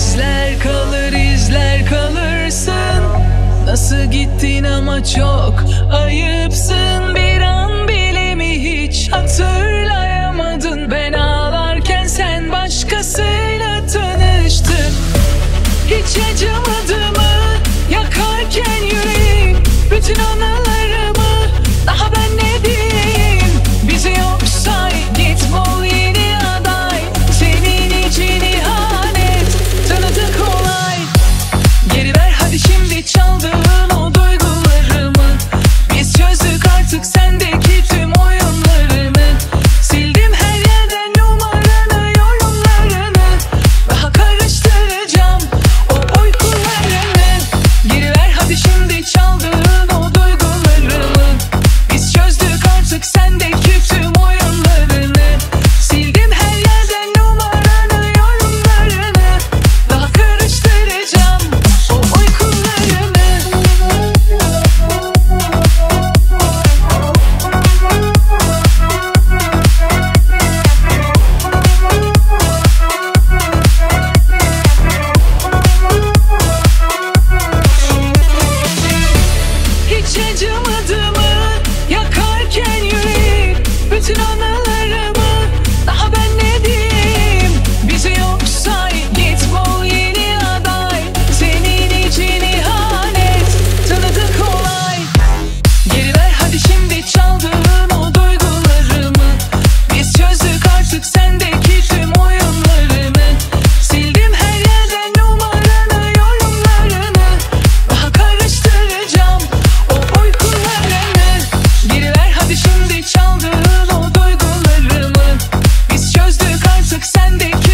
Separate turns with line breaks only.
izler kalırsın. Nasıl gittin ama çok ayıpsın. Bir an bile mi hiç hatırlayamadın? Ben ağlarken sen başkasıyla tanıştın. Hiç acımadı mı yakarken yüreğim bütün anılarımı? Daha ben ne diyeyim? Bizi yok say, git bul yeni aday. Senin için ihanet tanıdık olay. Geri ver hadi şimdi çaldığın o duygularımı. Biz çözdük artık sendeki tüm oyunlarını. Sildim her yerden numaranı, yorumlarını. Daha karıştıracağım o uykularını. Geri ver hadi şimdi çaldığın o duygularımı. Biz çözdük artık sendeki tüm oyunlarını. Sildim her yerden numaranı, yorumlarını. Daha karıştıracağım o uykularını. Hiç acımadı mı yakarken yüreğim bütün anılarımı? Daha ben ne diyeyim? Bizi yok say, git bul yeni aday. Senin için ihanet tanıdık olay. Geri ver hadi şimdi çaldığın o duygularımı. Biz çözdük artık sendeki tüm oyunlarını. Sildim her yerden numaranı, yorumlarını. Daha karıştıracağım o uykularını. Geri ver hadi şimdi çaldığın o duygularımı. Biz çözdük artık sendeki